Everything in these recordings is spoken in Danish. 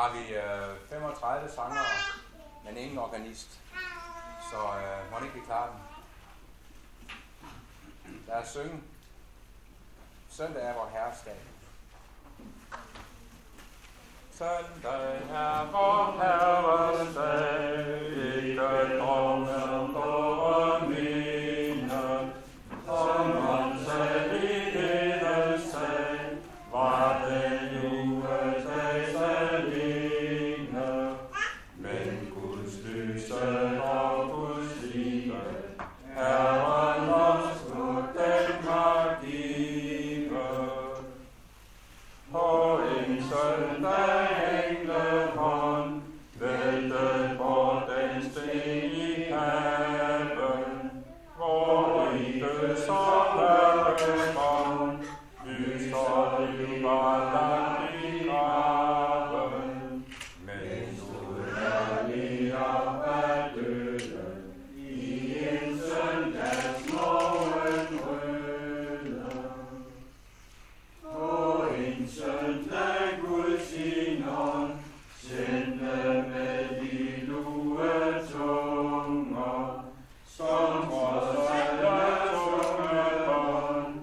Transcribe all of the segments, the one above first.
har vi 35 sangere, men ingen organist. Så må ikke vi klare den. Lad os synge. Søndag er vor Herres dag. Søndag er vor Herres dag, ikke drømmer på mine, som man selv i hedens sag, var det juledags alene, men Guds lyse og Guds libe, Herren os skulle den give. På en søndag englehånd væltede på den sten i haven, hvor ikke så mørkebånd lyser liv var lagt i graven, men stod herlig op af døden i en søndags morgenrøde. På en søndag Gud sin ånd sendte med de lue tunger, som trods alle tunge bånd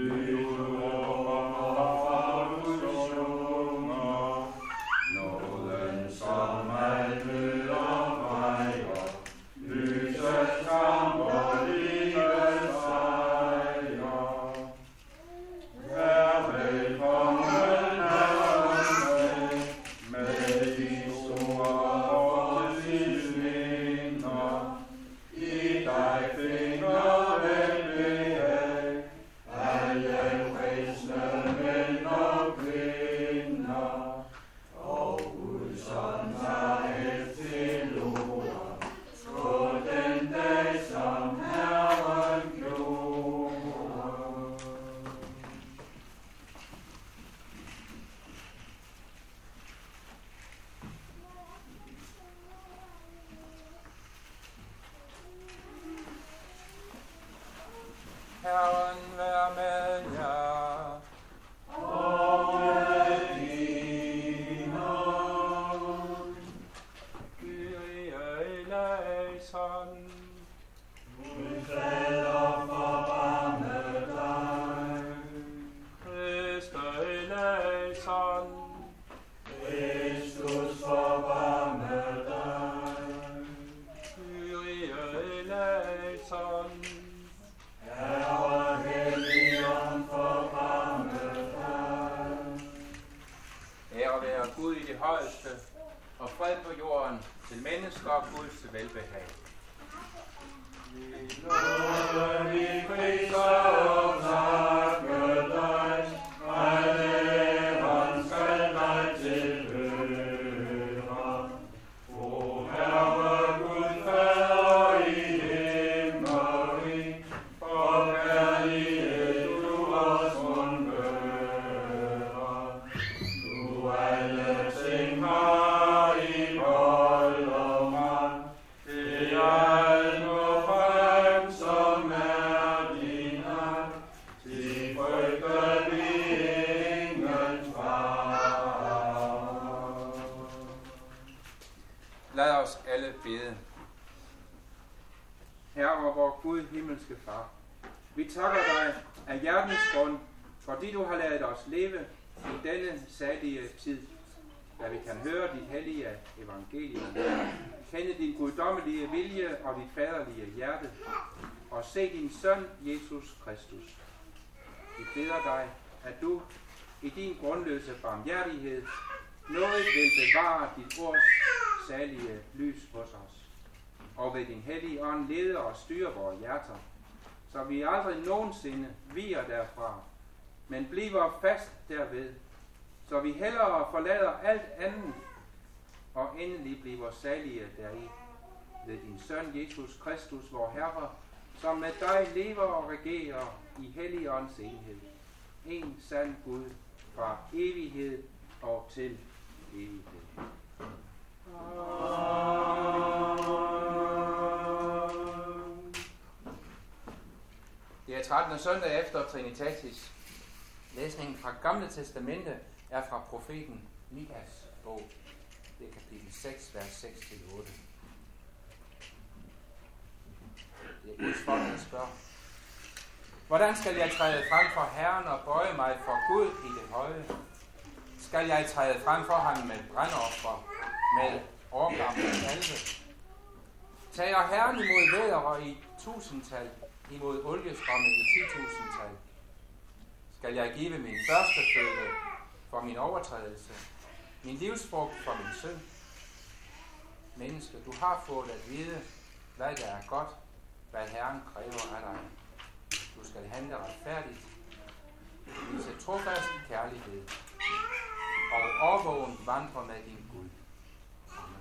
lyver og forlusioner. Nåden som altid opvejer lysets kamp og livets sejr. Vær velkommen Herren med de store fortidsminder. I dig finder velbehag alle kristne mænd og kvinder. Og Guds ånd tager til jorden på den dag, som Herren gjorde. Herren vær med jer. Og med din ånd. Kyrie eleison. Gud fader forbarme dig. Christe eleison. Kristus forbarme dig. Kyrie eleison. Herre Helligånd, forbarme dig. Ære være Gud i det højeste, og fred på jorden til mennesker og Guds velbehag. Vi lover, vi priser og takker dig, alle æren skal dig tilhøre. O Herre Gud, Fader i himmel, og kærlighed du os undværer. Du alle ting har i vold og magt, det er alt må frem, som er din agt. Til frygter vi ingen far. Lad os alle bede. Herre, vor Gud, himmelske Far, vi takker dig af hjertens grund, fordi du har ladet os leve i denne salige tid, da vi kan høre dit hellige evangelium, kende din guddommelige vilje og dit faderlige hjerte, og se din søn, Jesus Kristus. Vi beder dig, at du i din grundløse barmhjertighed nådigt vil bevare dit ords salige lys hos os, og ved din hellige ånd lede og styre vores hjerter, så vi aldrig nogensinde viger derfra, men bliver fast derved, så vi hellere forlader alt andet, og endelig bliver salige deri, ved din søn Jesus Kristus, vor Herre, som med dig lever og regerer i Helligåndens enhed. En sand Gud fra evighed og til evighed. Det er 13. søndag efter Trinitatis. Læsningen fra Gamle Testamente er fra profeten Mikas bog. Det er kapitel 6, vers 6-8. Det er Guds folk, der spørger. Hvordan skal jeg træde frem for Herren og bøje mig for Gud i det høje? Skal jeg træde frem for ham med brandoffer, med årgamle kalve? Tager Herren imod vædder i tusindtal, imod oliestrømme i 10.000-tal? Skal jeg give min førstefødte for min overtrædelse, min livsfrugt for min synd? Menneske, du har fået at vide, hvad der er godt, hvad Herren kræver af dig. Du skal handle retfærdigt, vise trofast kærlighed, og overvågen vandre med din Gud. Amen.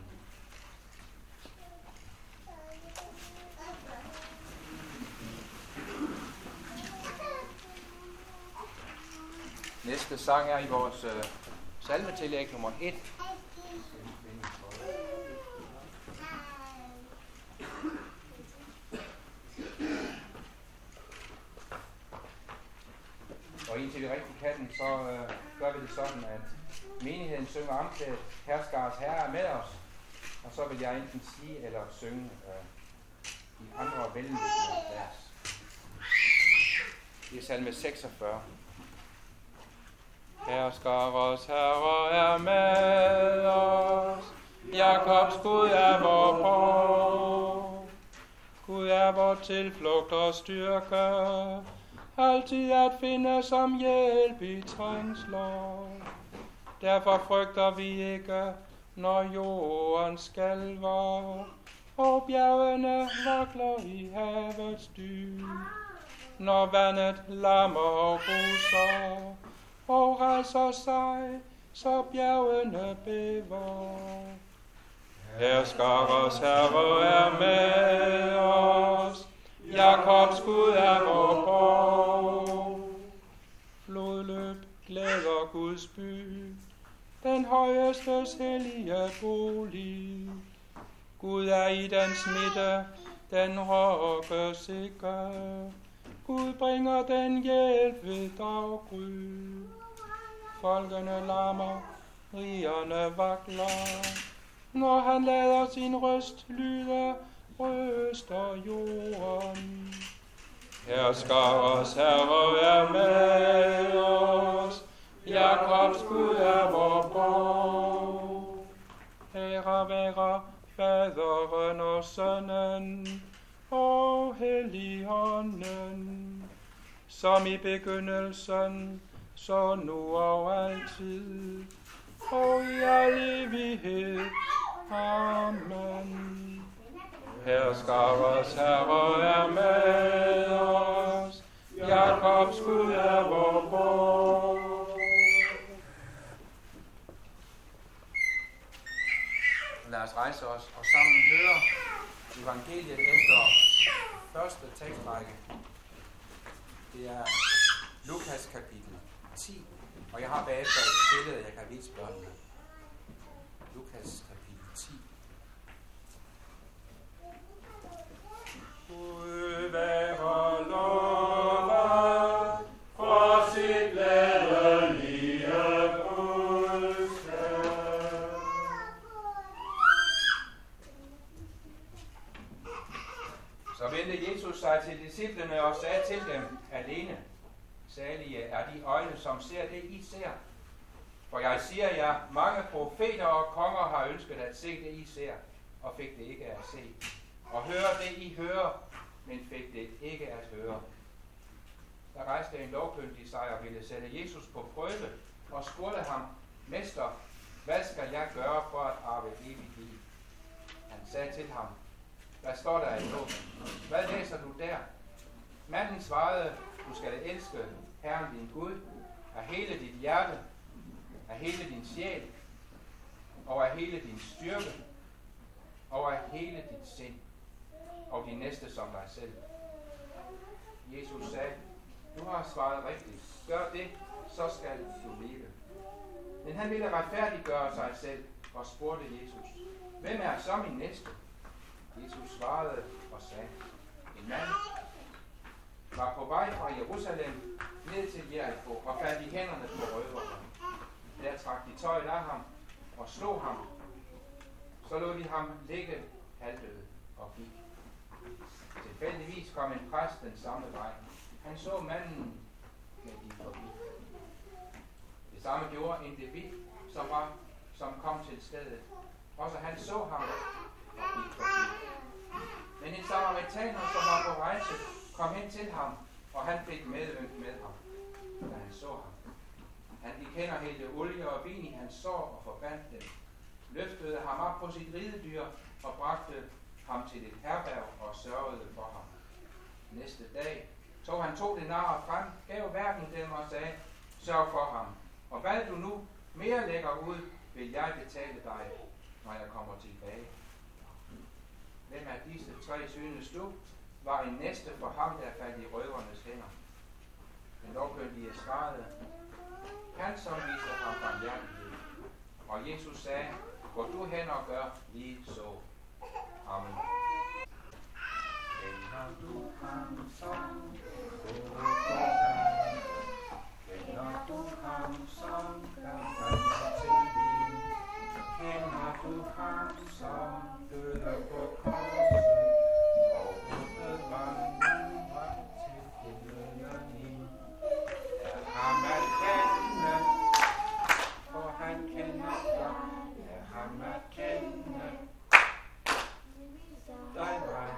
Næste sang er i vores salmetillæg nummer 1. Og indtil vi rigtig kan den, så gør vi det sådan, at menigheden synger omkvædet Herskars Herre er med os, og så vil jeg enten sige eller synge de andre velliggende vers. Det er salme 46. Herskars Herre er med os, Jakobs Gud er vor borg. Gud er vor tilflugt og styrke, altid at finde som hjælp i trængsler. Derfor frygter vi ikke, når jorden skalver, og bjergene vakler i havets dyb. Når vandet lammer og ruser, og rejser sig, så bjergene bæver. Herskars Herre er med os, Jakobs Gud er vor borg. Flodløb glæder Guds by, den højestes hellige bolig. Gud er i dens midte, den rokkes ikke. Gud bringer den hjælp ved daggry. Folkene lammer, rigerne vakler. Når han lader sin røst lyde, ryster jorden. Herskars Herre er med os, Jakobs Gud er vor borg. Ære være Faderen og Sønnen og Helligånden, som i begyndelsen, så nu og altid, og i al evighed. Amen. Herskars Herre er med os, Jakobs Gud er vor borg. Lad os rejse os og sammen høre evangeliet efter første tekstrække. Det er Lukas kapitel 10, og jeg har bagefter et billede, jeg kan vise børnene. Lukas kapitel 10. Gud være lovet for sit glædelige budskab. Så vendte Jesus sig til disciplene og sagde til dem alene: Salige er de øjne, som ser det, I ser. For jeg siger jer, mange profeter og konger har ønsket at se det, I ser, og fik det ikke at se. Og høre det, I hører, men fik det ikke at høre. Der rejste en lovkyndig sig og ville sætte Jesus på prøve, og spurgte ham: Mester, hvad skal jeg gøre for at arve evigt liv? Han sagde til ham: Hvad står der i loven? Hvad læser du der? Manden svarede: Du skal elske Herren din Gud af hele dit hjerte, af hele din sjæl, og af hele din styrke, og af hele dit sind, og din næste som dig selv. Jesus sagde: Du har svaret rigtigt. Gør det, så skal du leve. Men han ville retfærdiggøre sig selv og spurgte Jesus: Hvem er så min næste? Jesus svarede og sagde: En mand var på vej fra Jerusalem ned til Jericho og faldt i hænderne på røvere. Der trak de tøjet af ham og slog ham Så lod de ham ligge halvdød og gik. Tilfældigvis kom en præst den samme vej. Han så manden, men gik forbi. Det samme gjorde en levit, som kom til stedet. Også han så ham og gik forbi. Men en samaritaner, som var på rejse, kom hen til ham, og han fik medynk med ham, da han så ham. Han gik hen og hældte olie og vin i hans sår og forbandt dem, løftede ham op på sit ridedyr og bragte ham til et herberg og sørgede for ham. Næste dag tog han 2 denarer frem, gav hverken dem og sagde, sørg for ham, og hvad du nu mere lægger ud, vil jeg betale dig, når jeg kommer tilbage. Hvem af disse 3 synes du var en næste for ham, der faldt i røvernes hænder? Den lovkyndige svarede, han som viste ham barmhjertighed. Og Jesus sagde, gå du hen og gør lige så. Amen. Kender du ham som kender du ham som gør vand til vin? Kender du ham som døde på korset og åbnede vejen til himlen ind? Er ham at kende, for han kender dig. Er ham at kende, dig vej.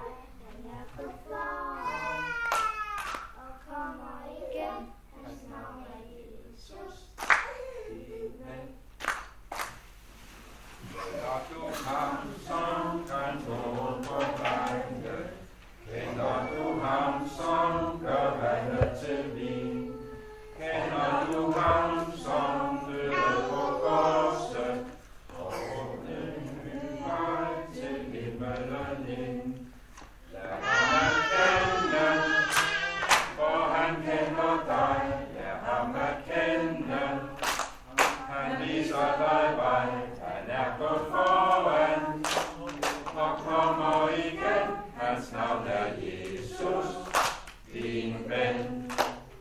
Og kommer igen, hans navn er Jesus. Amen. Kender du ham, som kan gå på vandet? Kender du ham, som gør vandet til vin? Kender du ham, som døde på korset og åbnede en ny vej til himmelen ind? Lad ham at kende, for han kender dig. Lad ham at kende, han viser dig vej. Han er gået foran og kommer igen. Hans navn er Jesus, din ven.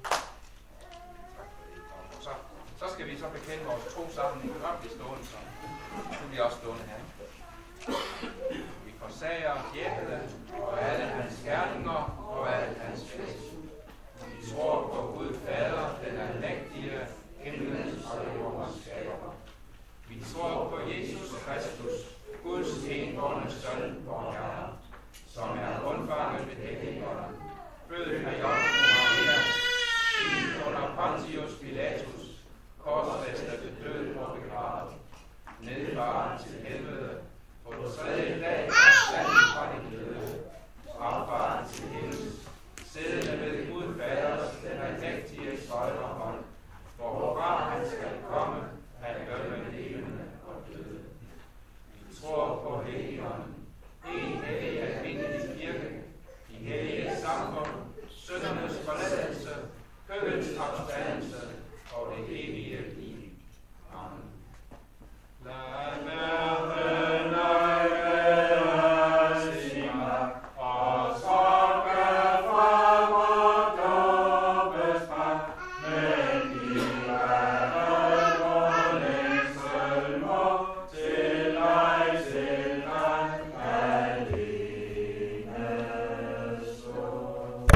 Så skal vi så bekende vores tro sammen. I kan godt blive stående så. Nu bliver også stående her. Vi forsager djævlen og alle hans gerninger og alle hans fest. Vi tror på Gud Fader, den almægtige, himlens og jordens skaber. Vi tror på Jesus Kristus, Guds enbårne søn, vor Herre, som er undfanget ved helligånden, født af Jomfru Maria, født under Pontius Pilatus, korsfæstet ved døden og begravet, nedfaret til helvede, på den 3. dag opstanden fra de døde, opfaret til himmels, siddende ved Gud Faders, den almægtige højre hånd, hvorfra han skal komme, at dømme levende og døde. Vi tror på Helligånden, en hellig almindelig kirke, de hellige samfund, syndernes forladelse, kødets opstandelse og det evige liv. Amen. Lad verden ej være sin magt, og sorge fra vor dåbes magt, men i verden vor længsel må til dig alene stå.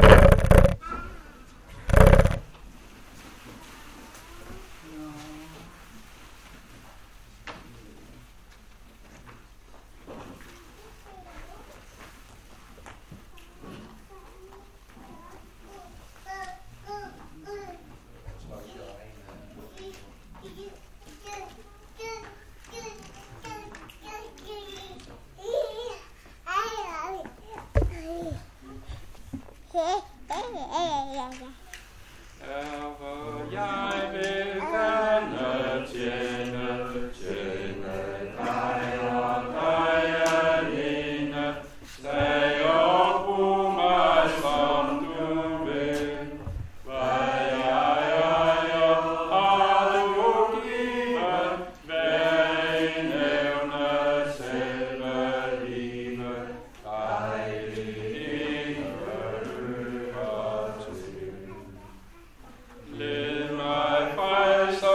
Herre, jeg vil gerne tjene dig og dig alene. Sag og brug mig, som du vil. Hvad jeg ejer, har du givet. Hver en evne selve livet. Dig ikke hører til. Led mig frelse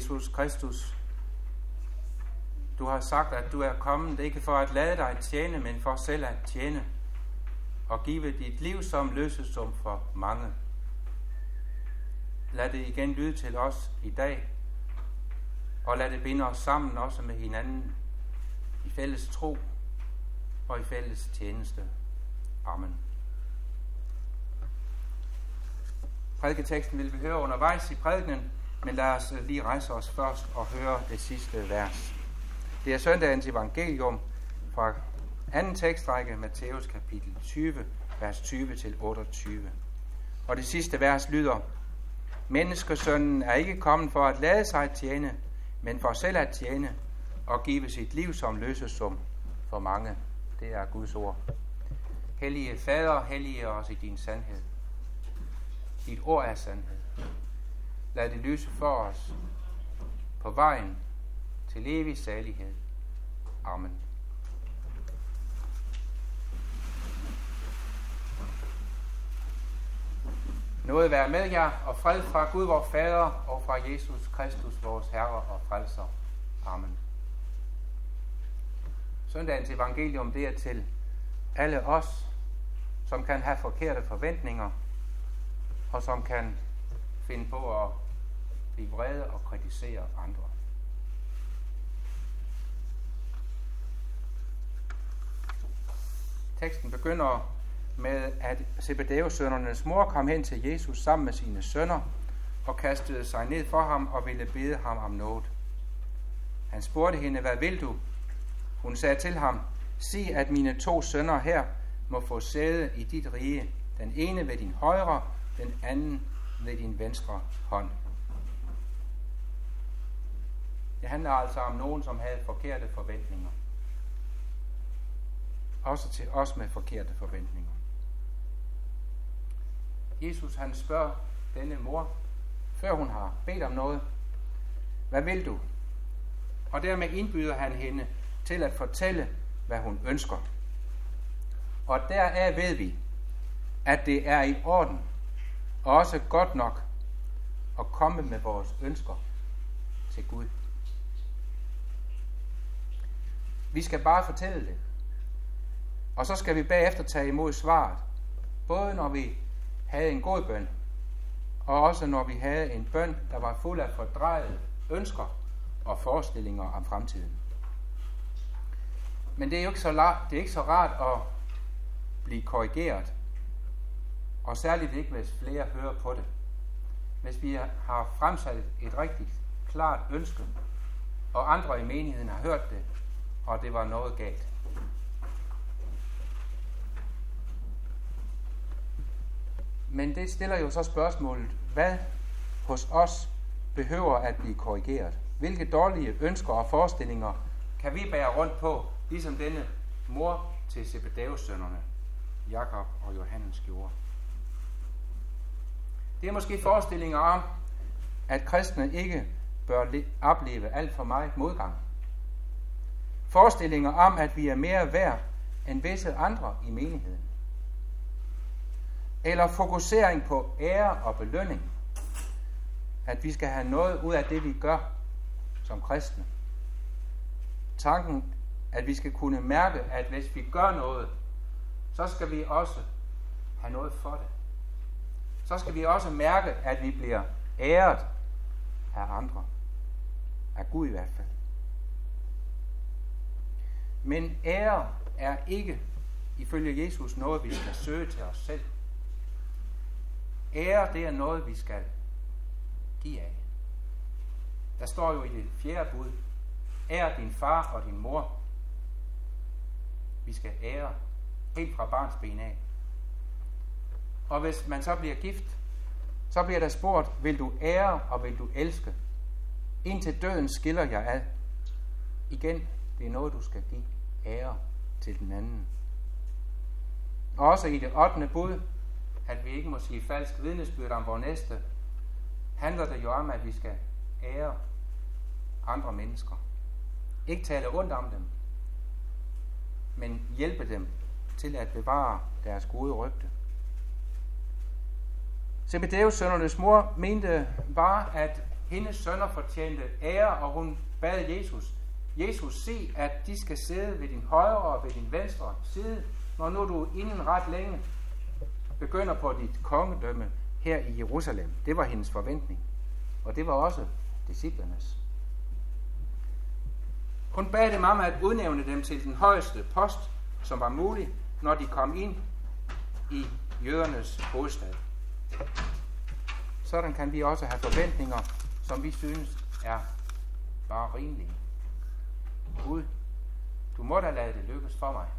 Jesus Kristus, du har sagt, at du er kommet ikke for at lade dig tjene, men for selv at tjene og give dit liv som løsesum for mange. Lad det igen lyde til os i dag, og lad det binde os sammen også med hinanden i fælles tro og i fælles tjeneste. Amen. Prædiketeksten vil vi høre undervejs i prædikenen, men lad os lige rejse os først og høre det sidste vers. Det er søndagens evangelium fra anden tekstrække, Matthæus kapitel 20, vers 20-28. Og det sidste vers lyder: Menneskesønnen er ikke kommet for at lade sig tjene, men for selv at tjene og give sit liv som løsesum for mange. Det er Guds ord. Hellige Fader, hellige os i din sandhed. Dit ord er sandhed. Lad det lyse for os på vejen til evig salighed. Amen. Nåde være med jer, og fred fra Gud vor Fader og fra Jesus Kristus, vores Herre og Frelser. Amen. Søndagens evangelium, det er til alle os, som kan have forkerte forventninger, og som kan finde på at blive vrede og kritisere andre. Teksten begynder med, at Zebedæus-sønnernes mor kom hen til Jesus sammen med sine sønner og kastede sig ned for ham og ville bede ham om noget. Han spurgte hende, hvad vil du? Hun sagde til ham, sig, at mine 2 sønner her må få sæde i dit rige, den ene ved din højre, den anden ved din venstre hånd. Det handler altså om nogen, som havde forkerte forventninger. Også til os med forkerte forventninger. Jesus han spørger denne mor, før hun har bedt om noget, hvad vil du? Og dermed indbyder han hende til at fortælle, hvad hun ønsker. Og deraf ved vi, at det er i orden, og også godt nok, at komme med vores ønsker til Gud. Vi skal bare fortælle det. Og så skal vi bagefter tage imod svaret, både når vi havde en god bøn, og også når vi havde en bøn, der var fuld af fordrejede ønsker og forestillinger om fremtiden. Men det er jo ikke så rart at blive korrigeret, og særligt ikke, hvis flere hører på det. Hvis vi har fremsat et rigtig klart ønske, og andre i menigheden har hørt det, og det var noget galt. Men det stiller jo så spørgsmålet, hvad hos os behøver at blive korrigeret? Hvilke dårlige ønsker og forestillinger kan vi bære rundt på, ligesom denne mor til Zebedæus-sønnerne, Jakob og Johannes gjorde? Det er måske forestillinger om, at kristne ikke bør opleve alt for meget modgang. Forestillinger om, at vi er mere værd end visse andre i menigheden. Eller fokusering på ære og belønning. At vi skal have noget ud af det, vi gør som kristne. Tanken, at vi skal kunne mærke, at hvis vi gør noget, så skal vi også have noget for det. Så skal vi også mærke, at vi bliver æret af andre. Af Gud i hvert fald. Men ære er ikke, ifølge Jesus, noget, vi skal søge til os selv. Ære, det er noget, vi skal give af. Der står jo i det 4. bud, ære din far og din mor. Vi skal ære helt fra barns ben af. Og hvis man så bliver gift, så bliver der spurgt, vil du ære og vil du elske? Indtil døden skiller jer ad. Igen, det er noget, du skal give ære til den anden. Og også i det 8. bud, at vi ikke må sige falsk vidnesbyrd om vores næste, handler det jo om, at vi skal ære andre mennesker. Ikke tale ondt om dem, men hjælpe dem til at bevare deres gode rygte. Zebedæus-sønnernes mor mente bare, at hendes sønner fortjente ære, og hun bad Jesus, sig, at de skal sidde ved din højre og ved din venstre side, når nu du inden ret længe begynder på dit kongedømme her i Jerusalem. Det var hendes forventning, og det var også disciplernes. Hun bad dem om at udnævne dem til den højeste post, som var mulig, når de kom ind i jødernes hovedstad. Sådan kan vi også have forventninger, som vi synes er bare rimelige. Gud, du må da lade det lykkes for mig.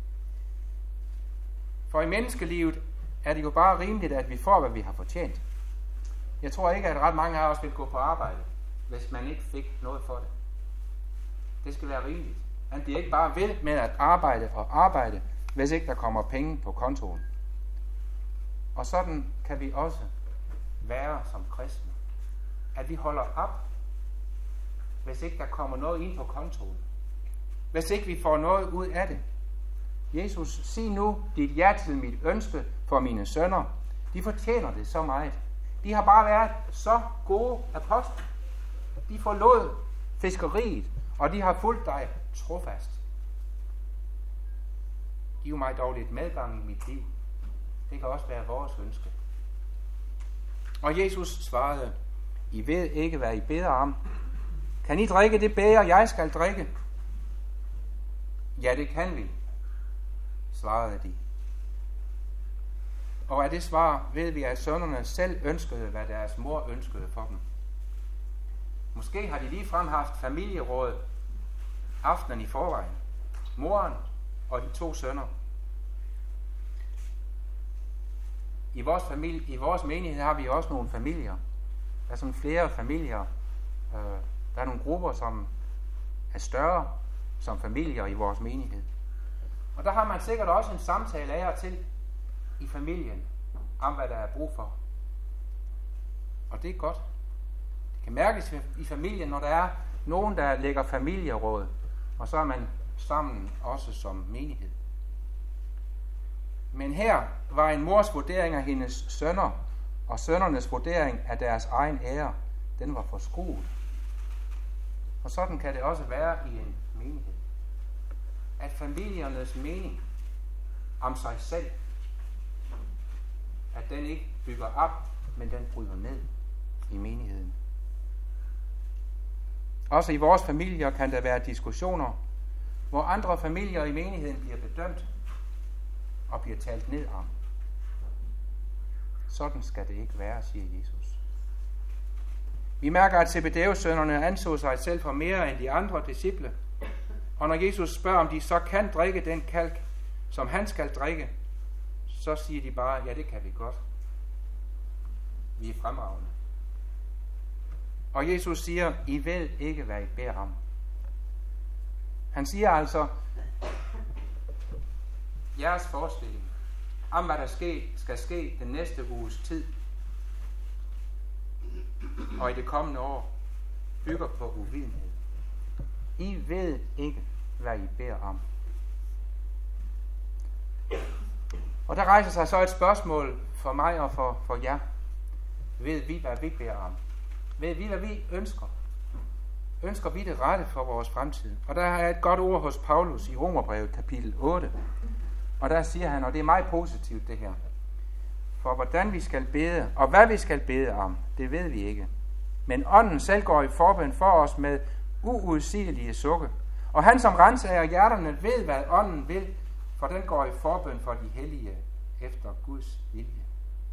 For i menneskelivet er det jo bare rimeligt, at vi får, hvad vi har fortjent. Jeg tror ikke, at ret mange af os vil gå på arbejde, hvis man ikke fik noget for det. Det skal være rimeligt. Man bliver ikke bare ved med at arbejde, hvis ikke der kommer penge på kontoen. Og sådan kan vi også være som kristne. At vi holder op, hvis ikke der kommer noget ind på kontoen. Hvis ikke vi får noget ud af det. Jesus, sig nu dit ja til mit ønske for mine sønner. De fortjener det så meget. De har bare været så gode apostle. De forlod fiskeriet, og de har fulgt dig trofast. Giv mig dog lidt medgang i mit liv. Det kan også være vores ønske. Og Jesus svarede, I ved ikke, hvad I beder om. Kan I drikke det bæger, jeg skal drikke? Ja, det kan vi, svarede de. Og af det svar ved vi, at sønnerne selv ønskede, hvad deres mor ønskede for dem. Måske har de ligefrem haft familieråd aftenen i forvejen. Moren og de 2 sønner. I vores menighed har vi også nogle familier. Der er sådan flere familier. Der er nogle grupper, som er større som familier i vores menighed. Og der har man sikkert også en samtale af og til i familien om, hvad der er brug for. Og det er godt. Det kan mærkes i familien, når der er nogen, der lægger familieråd, og så er man sammen også som menighed. Men her var en mors vurdering af hendes sønner, og sønnernes vurdering af deres egen ære, den var forskruet. Og sådan kan det også være i en menighed. At familiernes mening om sig selv, at den ikke bygger op, men den bryder ned i menigheden. Også i vores familier kan der være diskussioner, hvor andre familier i menigheden bliver bedømt og bliver talt ned om. Sådan skal det ikke være, siger Jesus. Vi mærker, at Zebedeus-sønnerne anså sig selv for mere end de andre disciple. Og når Jesus spørger, om de så kan drikke den kalk, som han skal drikke, så siger de bare, ja, det kan vi godt. Vi er fremragende. Og Jesus siger, I ved ikke, hvad I beder om. Han siger altså, jeres forestilling om, hvad der skal ske den næste uges tid, og i det kommende år, bygger på uvidenhed. I ved ikke, hvad I beder om. Og der rejser sig så et spørgsmål for mig og for jer. Ved vi, hvad vi beder om? Ved vi, hvad vi ønsker? Ønsker vi det rette for vores fremtid? Og der har jeg et godt ord hos Paulus i Romerbrevet kapitel 8. Og der siger han, og det er meget positivt det her. For hvordan vi skal bede, og hvad vi skal bede om, det ved vi ikke. Men ånden selv går i forbøn for os med uudsigelige sukke. Og han som renser hjerterne ved, hvad ånden vil, for den går i forbøn for de hellige efter Guds vilje.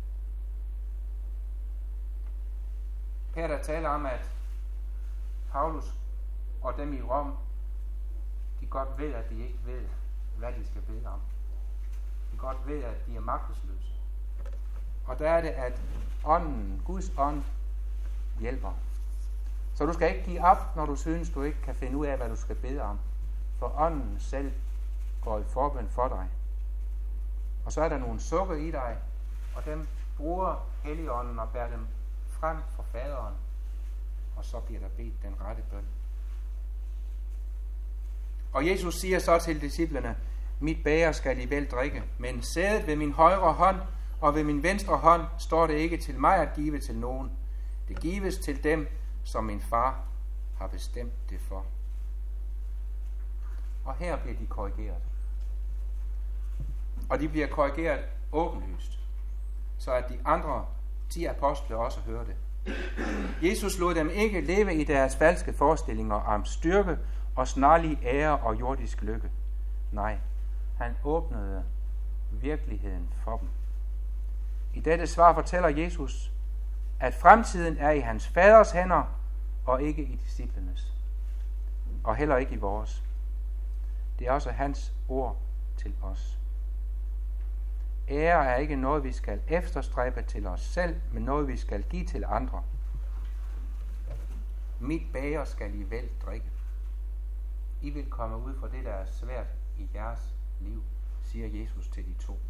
Her der taler om, at Paulus og dem i Rom, de godt ved, at de ikke ved, hvad de skal bede om. De godt ved, at de er magtesløse. Og der er det, at ånden, Guds ånd, hjælper. Så du skal ikke give op, når du synes, du ikke kan finde ud af, hvad du skal bede om. For ånden selv går i forbøn for dig. Og så er der nogle sukker i dig, og dem bruger Helligånden og bærer dem frem for faderen. Og så bliver der bedt den rette bøn. Og Jesus siger så til disciplene, mit bæger skal I vel drikke, men sædet ved min højre hånd og ved min venstre hånd står det ikke til mig at give til nogen. Det gives til dem, som min far har bestemt det for. Og her bliver de korrigeret. Og de bliver korrigeret åbenlyst, så at de andre 10 apostle også hører det. Jesus lod dem ikke leve i deres falske forestillinger om styrke og snarlig ære og jordisk lykke. Nej, han åbnede virkeligheden for dem. I dette svar fortæller Jesus, at fremtiden er i hans faders hænder, og ikke i disciplenes. Og heller ikke i vores. Det er også hans ord til os. Ære er ikke noget, vi skal efterstræbe til os selv, men noget, vi skal give til andre. Mit bæger skal I vel drikke. I vil komme ud for det, der er svært i jeres liv, siger Jesus til de 2.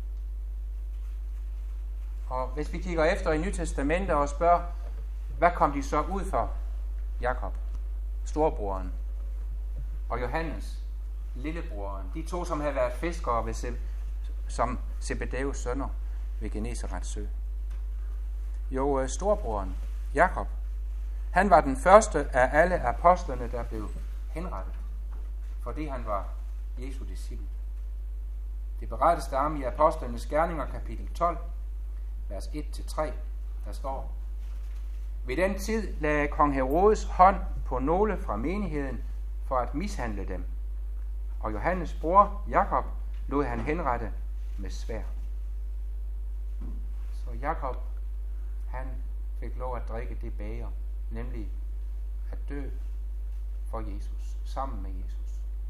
Og hvis vi kigger efter i Nyt Testamentet og spørger, hvad kom de så ud for? Jakob, storebroren, og Johannes, lillebroren, de 2, som havde været fiskere som Zebedeus sønner ved Genesarets sø. Jo, storebroren, Jakob, han var den første af alle apostlerne, der blev henrettet, fordi han var Jesu disciple. Det berettes der om i Apostlenes Gerninger, kapitel 12, vers 1-3, der står: Ved den tid lagde kong Herodes hånd på nogle fra menigheden for at mishandle dem, og Johannes bror Jakob lod han henrette med sværd. Så Jakob, han fik lov at drikke det bæger, nemlig at dø for Jesus, sammen med Jesus.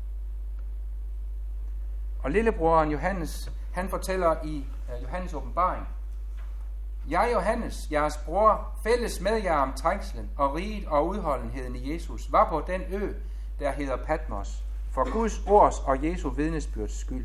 Og lillebroren Johannes, han fortæller i Johannes åbenbaring: Jeg, Johannes, jeres bror, fælles med jer om trængslen og riget og udholdenheden i Jesus, var på den ø, der hedder Patmos, for Guds ords og Jesu vidnesbyrds skyld.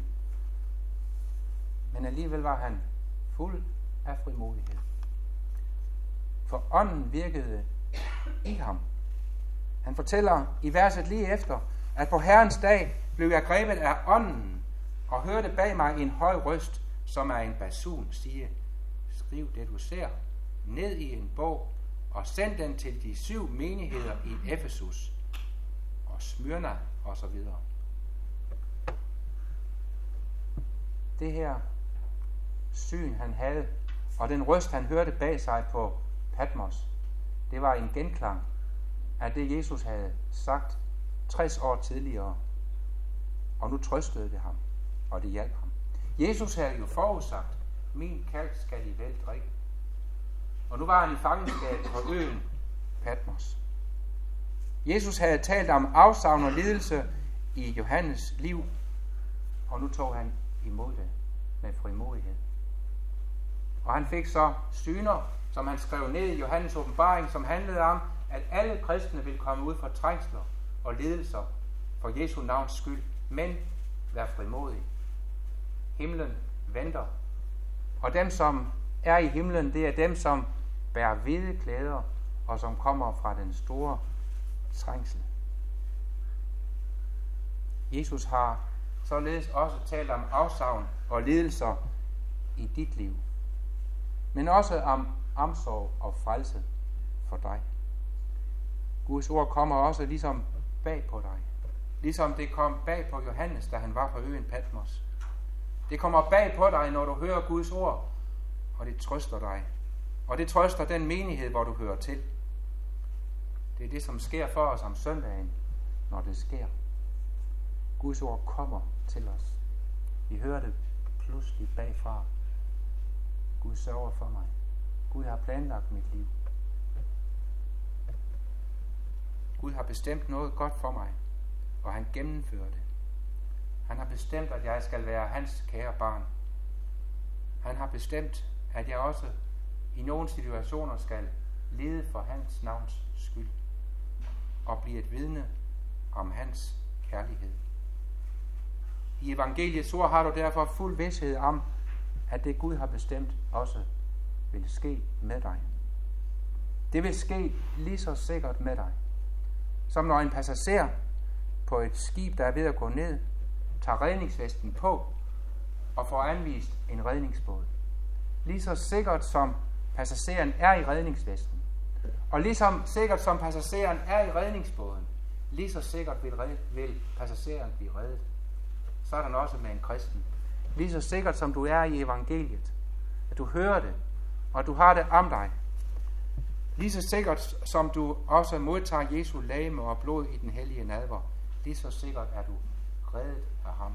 Men alligevel var han fuld af frimodighed. For ånden virkede i ham. Han fortæller i verset lige efter, at på Herrens dag blev jeg grebet af ånden og hørte bag mig en høj røst, som er en basun, sige: Skriv det du ser ned i en bog og send den til de 7 menigheder i Efesus og Smyrna og så videre. Det her syn han havde, og den røst han hørte bag sig på Patmos, det var en genklang af det Jesus havde sagt 60 år tidligere, og nu trøstede det ham, og det hjalp ham. Jesus havde jo forudsagt: Min kalk skal I vel drikke. Og nu var han i fangenskab på øen Patmos. Jesus havde talt om afsavn og lidelse i Johannes liv, og nu tog han imod det med frimodighed. Og han fik så syner, som han skrev ned i Johannes åbenbaring, som handlede om, at alle kristne ville komme ud for trængsler og lidelser for Jesu navns skyld. Men vær frimodig. Himlen venter. Og dem, som er i himlen, det er dem, som bærer hvide klæder og som kommer fra den store trængsel. Jesus har således også talt om afsavn og lidelser i dit liv, men også om omsorg og frelse for dig. Guds ord kommer også ligesom bag på dig, ligesom det kom bag på Johannes, da han var på øen Patmos. Det kommer bag på dig, når du hører Guds ord, og det trøster dig. Og det trøster den menighed, hvor du hører til. Det er det, som sker for os om søndagen, når det sker. Guds ord kommer til os. Vi hører det pludselig bagfra. Gud sørger for mig. Gud har planlagt mit liv. Gud har bestemt noget godt for mig, og han gennemfører det. Han har bestemt, at jeg skal være hans kære barn. Han har bestemt, at jeg også i nogle situationer skal lide for hans navns skyld og blive et vidne om hans kærlighed. I evangeliets ord har du derfor fuld vished om, at det Gud har bestemt også vil ske med dig. Det vil ske lige så sikkert med dig, som når en passager på et skib, der er ved at gå ned, tager redningsvesten på og får anvist en redningsbåd. Lige så sikkert som passageren er i redningsvesten Og ligesom sikkert som passageren er i redningsbåden, lige så sikkert vil passageren blive reddet. Sådan også med en kristen. Lige så sikkert som du er i evangeliet, at du hører det, og du har det om dig. Lige så sikkert som du også modtager Jesu legeme og blod i den hellige nadver, lige så sikkert er du reddet af ham.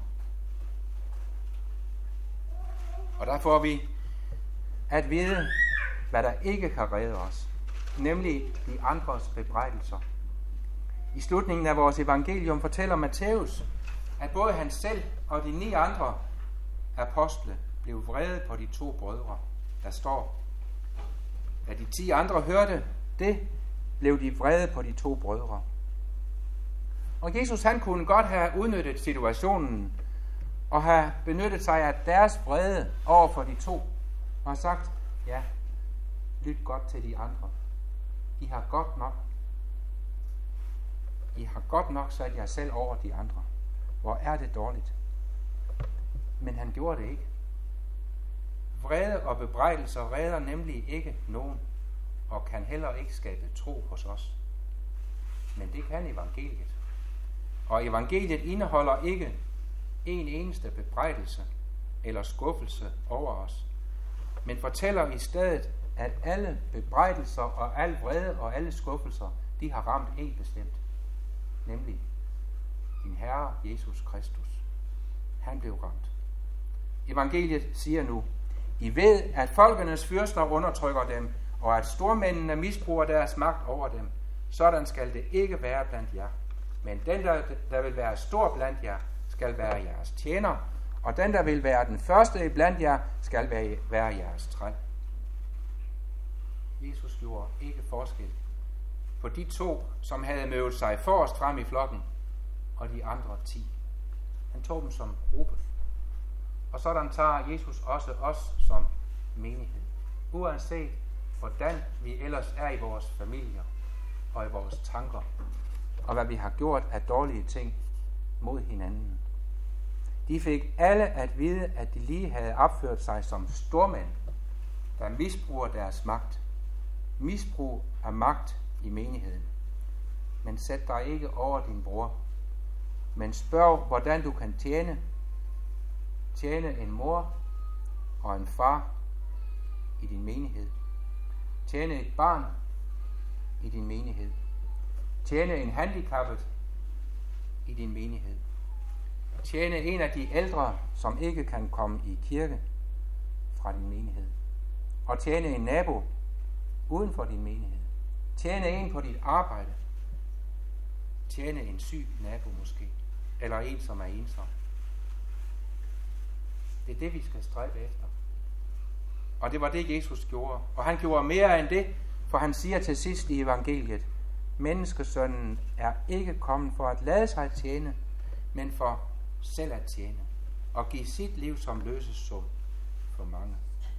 Og der får vi at vide, hvad der ikke kan redde os, nemlig de andres bebrejdelser. I slutningen af vores evangelium fortæller Matthæus, at både han selv og de 9 andre apostle blev vrede på de 2 brødre. Der står, da de 10 andre hørte det, blev de vrede på de 2 brødre. Og Jesus, han kunne godt have udnyttet situationen og have benyttet sig af deres vrede over for de 2 og sagt, ja, lyt godt til de andre. I har godt nok sat jer selv over de andre. Hvor er det dårligt. Men han gjorde det ikke. Vrede og bebrejdelser redder nemlig ikke nogen, og kan heller ikke skabe tro hos os. Men det kan evangeliet. Og evangeliet indeholder ikke en eneste bebrejdelse eller skuffelse over os, men fortæller i stedet, at alle bebrejdelser og al vrede og alle skuffelser, de har ramt en bestemt, nemlig din Herre Jesus Kristus. Han blev ramt. Evangeliet siger nu, I ved, at folkenes fyrster undertrykker dem, og at stormændene misbruger deres magt over dem. Sådan skal det ikke være blandt jer. Men den, der vil være stor blandt jer, skal være jeres tjener, og den, der vil være den første blandt jer, skal være jeres træl. Jesus gjorde ikke forskel på de 2, som havde mødt sig forrest frem i flokken, og de andre 10. Han tog dem som gruppe. Og sådan tager Jesus også os som menighed. Uanset hvordan vi ellers er i vores familier og i vores tanker, og hvad vi har gjort af dårlige ting mod hinanden. De fik alle at vide, at de lige havde opført sig som stormænd, der misbruger deres magt. Misbrug af magt i menigheden. Men sæt dig ikke over din bror, men spørg, hvordan du kan tjene en mor og en far i din menighed. Tjene et barn i din menighed. Tjene en handicappet i din menighed. Tjene en af de ældre, som ikke kan komme i kirke fra din menighed. Og tjene en nabo uden for din menighed. Tjene en på dit arbejde. Tjene en syg nabo måske. Eller en, som er ensom. Det er det, vi skal stræbe efter. Og det var det, Jesus gjorde. Og han gjorde mere end det, for han siger til sidst i evangeliet, menneskesønnen er ikke kommet for at lade sig tjene, men for selv at tjene, og give sit liv som løsesum for mange.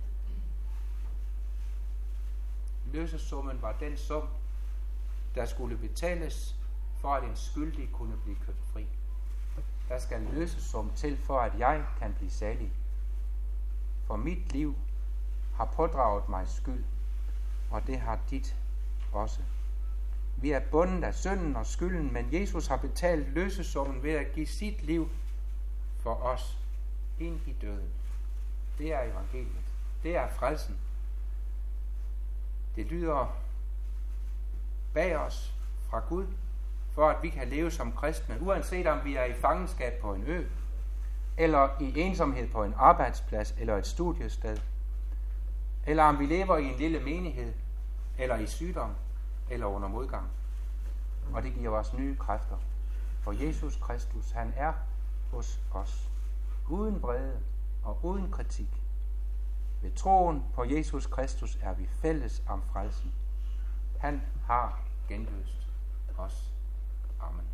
Løsesummen var den sum, der skulle betales, for at en skyldig kunne blive købt fri. Der skal løsesum til, for at jeg kan blive salig. For mit liv har pådraget mig skyld, og det har dit også. Vi er bundet af synden og skylden, men Jesus har betalt løsesummen ved at give sit liv for os ind i døden. Det er evangeliet. Det er frelsen. Det lyder bag os fra Gud, for at vi kan leve som kristne, uanset om vi er i fangenskab på en ø, eller i ensomhed på en arbejdsplads eller et studiested, eller om vi lever i en lille menighed, eller i sygdom, eller under modgang. Og det giver os nye kræfter. For Jesus Kristus, han er hos os, uden vrede og uden kritik. Ved troen på Jesus Kristus er vi fælles om frelsen. Han har genløst os. Amen.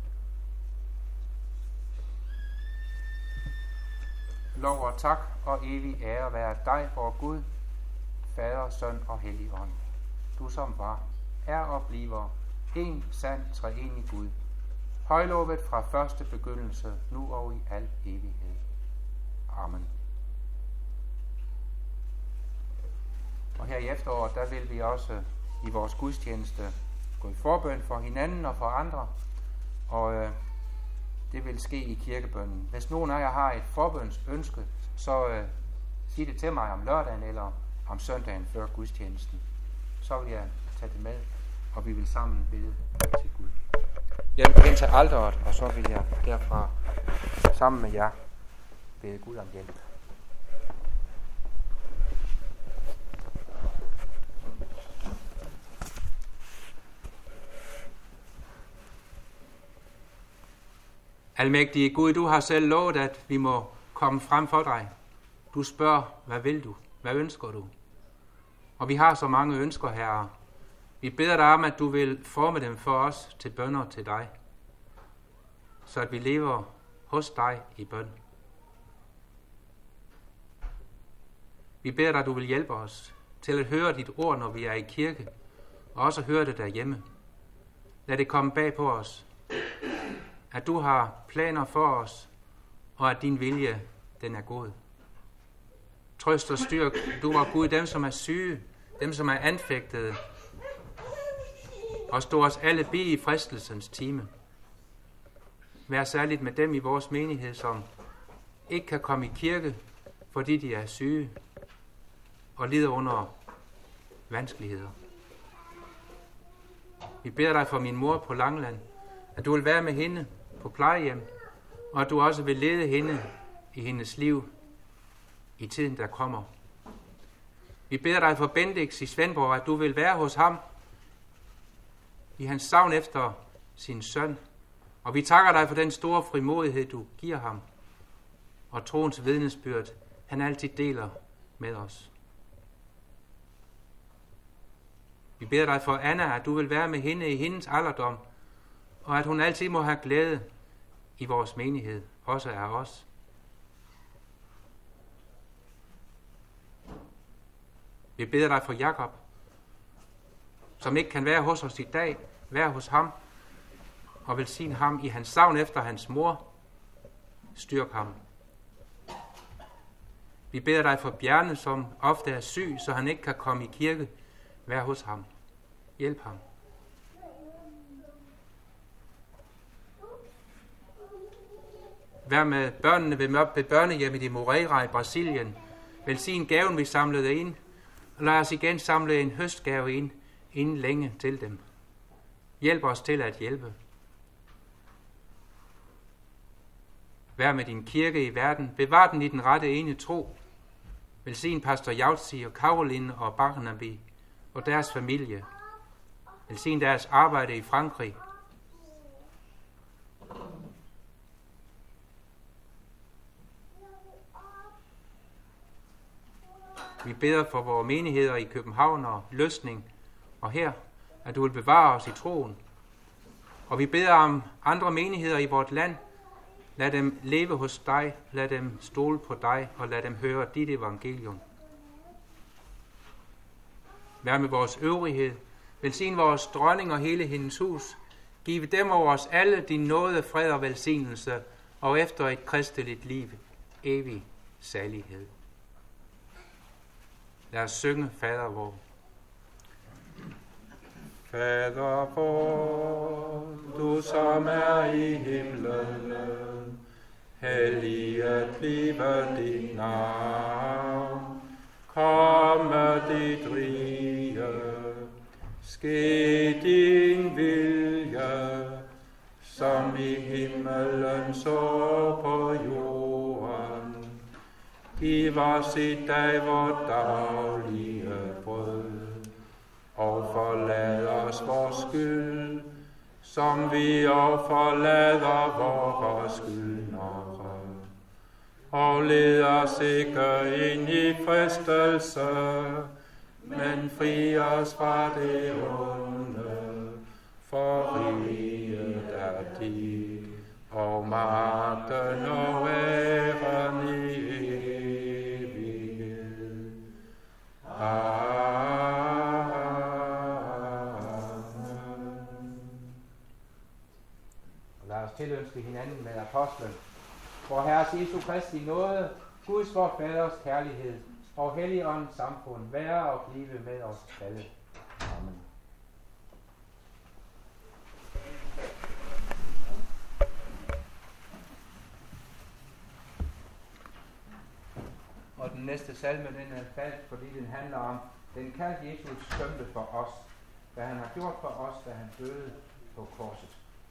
Lov og tak og evig ære være dig, vor Gud, Fader, Søn og Helligånd. Du som var, er og bliver en sand treenig Gud, højlovet fra første begyndelse, nu og i al evighed. Amen. Og her i efteråret, der vil vi også i vores gudstjeneste gå i forbøn for hinanden og for andre, og det vil ske i kirkebønnen. Hvis nogen af jer har et forbønsønske, så sig det til mig om lørdagen eller om søndagen før gudstjenesten. Så vil jeg tage det med, og vi vil sammen bede til Gud. Jeg vil hen til alteret, og så vil jeg derfra sammen med jer bede Gud om hjælp. Almægtige Gud, du har selv lovet, at vi må komme frem for dig. Du spørger, hvad vil du? Hvad ønsker du? Og vi har så mange ønsker, Herre. Vi beder dig om, at du vil forme dem for os til bønner til dig, så at vi lever hos dig i bøn. Vi beder dig, at du vil hjælpe os til at høre dit ord, når vi er i kirke, og også høre det derhjemme. Lad det komme bag på os, at du har planer for os, og at din vilje, den er god. Trøst og styrk, du var Gud, dem som er syge, dem som er anfægtede, og stå os alle bi i fristelsens time. Vær særligt med dem i vores menighed, som ikke kan komme i kirke, fordi de er syge og lider under vanskeligheder. Vi beder dig for min mor på Langeland, at du vil være med hende på plejehjem, og at du også vil lede hende i hendes liv i tiden, der kommer. Vi beder dig for Bendix i Svendborg, at du vil være hos ham i hans savn efter sin søn. Og vi takker dig for den store frimodighed, du giver ham, og troens vidnesbyrd, han altid deler med os. Vi beder dig for Anna, at du vil være med hende i hendes alderdom, og at hun altid må have glæde i vores menighed, også af os. Vi beder dig for Jakob, som ikke kan være hos os i dag, vær hos ham, og velsign ham i hans savn efter hans mor. Styrk ham. Vi beder dig for Bjarne, som ofte er syg, så han ikke kan komme i kirke. Vær hos ham. Hjælp ham. Vær med børnene ved børnehjemmet i Moreira i Brasilien. Velsign gaven, vi samlede ind, og lad os igen samle en høstgave ind, inden længe til dem. Hjælp os til at hjælpe. Vær med din kirke i verden. Bevar den i den rette ene tro. Velsign pastor Jautsi og Caroline og Barnaby og deres familie. Velsign deres arbejde i Frankrig. Vi beder for vores menigheder i København og Løsning og her, at du vil bevare os i troen. Og vi beder om andre menigheder i vort land. Lad dem leve hos dig, lad dem stole på dig, og lad dem høre dit evangelium. Vær med vores øvrighed. Velsign vores dronning og hele hendes hus. Giv dem over os alle din nåde, fred og velsignelse, og efter et kristeligt liv, evig salighed. Lad os synge Fader vor. Fader vor, du som er i himlen, helliget blive dit navn. Komme dit rige, ske din vilje, som i himmelen så på jorden. Giv os i dag vort daglige brød, og forlad os vores skyld, som vi og forlader vores skyldnere. Og led os ikke ind i fristelse, men fri os fra det onde. For riget er dit, og magten og æren i evighed. Lad os tilønske hinanden med apostlen. Vor Herres Jesu Kristi nåde, Guds vor Faders kærlighed og Helligåndens samfund være og blive med os alle. Amen. den næste salme, den er faldt, fordi den handler om den kald Jesus dømte for os, hvad han har gjort for os, da han døde på korset.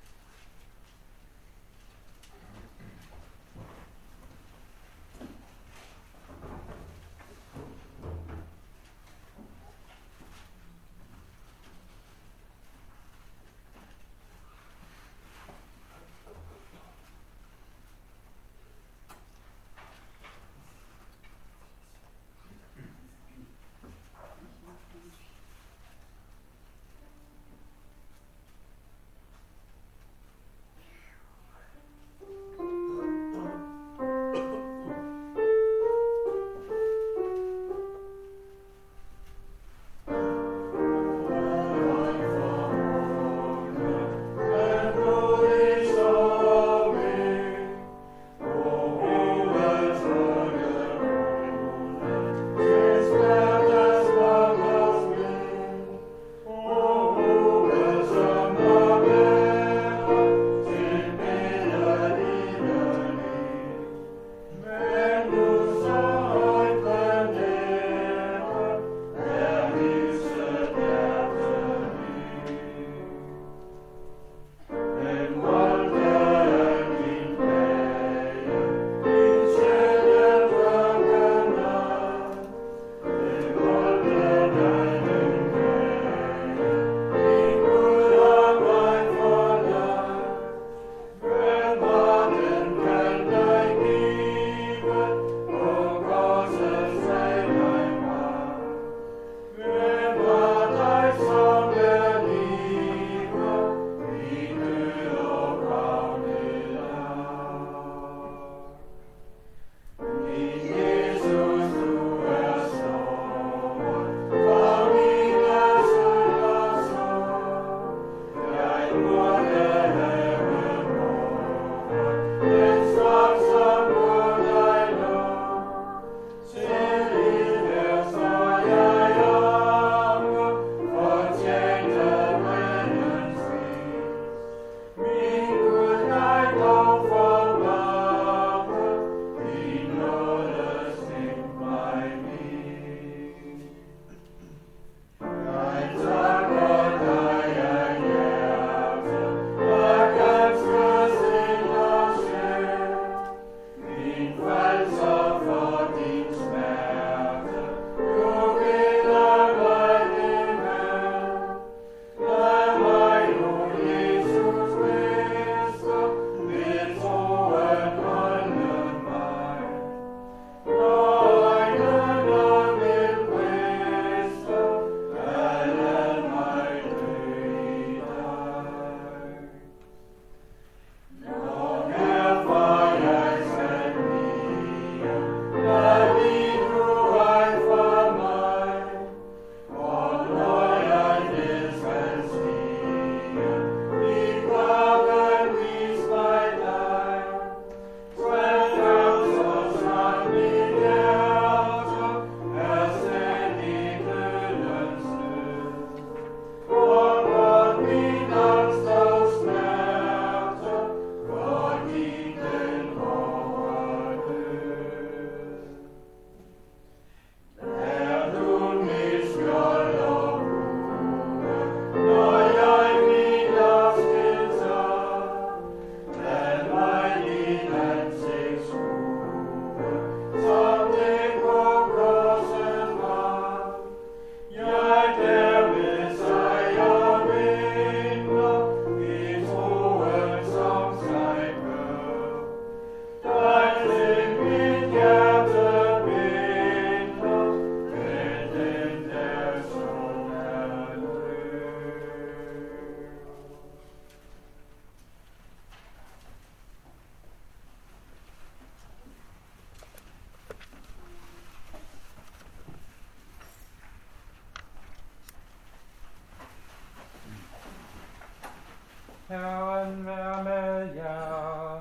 Herren være med jer.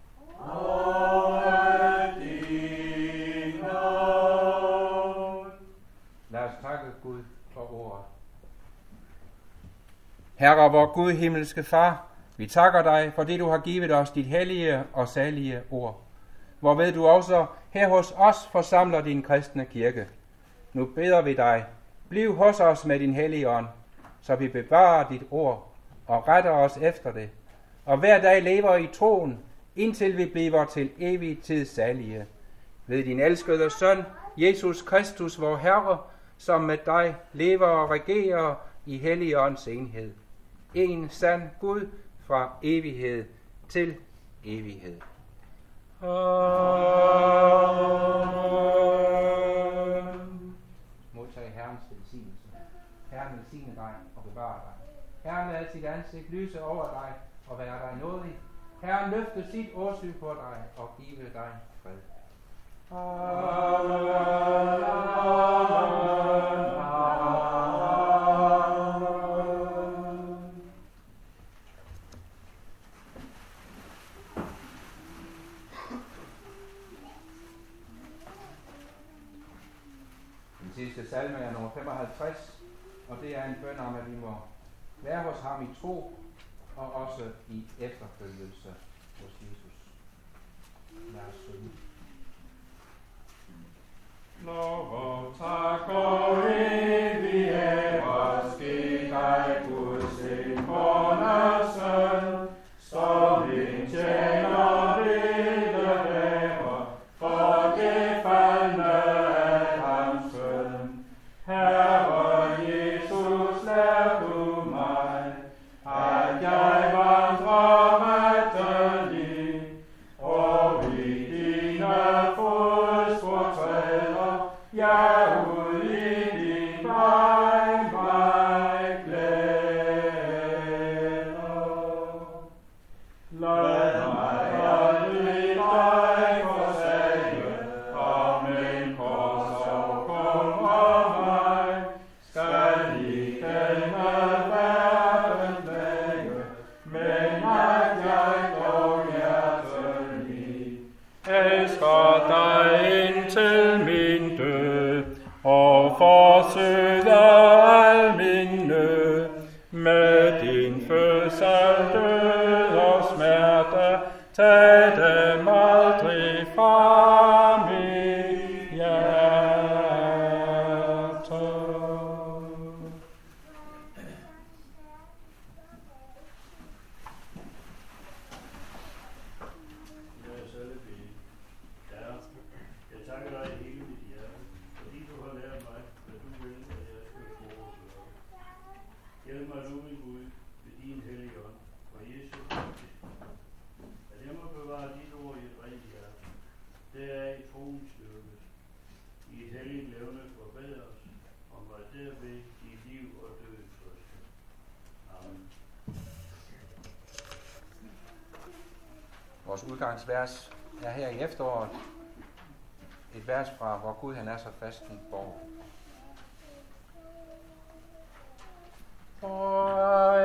Og din ånd. Lad os takke Gud for ordet. Herre, vor Gud, himmelske Far, vi takker dig, fordi du har givet os dit hellige og salige ord. hvorved du også her hos os forsamler din kristne kirke. Nu beder vi dig, bliv hos os med din hellige ånd, så vi bevarer dit ord og retter os efter det, og hver dag lever i troen, indtil vi bliver til evig tid salige. Ved din elskede søn, Jesus Kristus, vor Herre, som med dig lever og regerer i hellig ånds enhed. En sand Gud fra evighed til evighed. Amen. Modtag Herrens velsignelse. Herren velsigne dig og bevare dig. Herren lad sit ansigt lyse over dig og være dig nådig. Herren løfte sit åsyn på dig og give dig fred. Amen. Den sidste salme er nummer 55, og det er en bøn om, at vi må være hos ham i tro og også i efterfølgelse hos Jesus. Lad os synge. Lov og tak og evig ære ske dig, Guds indbårne søn, som en tjener ville være, for det faldne af hans søn. Herre Jesus, lær du mig, at jeg vandrer retteligt, og i dine fodspor træder, jeg ud i din vej mig glæder. Lad mig aldrig dig forsage, om en korsorg kommer mig, skal i denne verden længe, men at jeg dog hjertelig elsker dig indtil min død, og forsøger al min nød. Med din fødsel, død og smerte, tag dem aldrig fra mit hjerte. Jeg takker dig i hele mit hjerte, fordi du har lært mig, hvad du vil, at jeg skal foreslå. Hjælp mig nu, min Gud, ved din hellige ånd, og Jesus Kristus, at jeg må bevare dit ord i et rent hjerte. Det er i troen styrket, i et helligt levende forbedres, og mig derved i liv og død trøste. Amen. Vores udgangsvers er her i efteråret. Et vers fra, hvor Gud han er så fast en borg.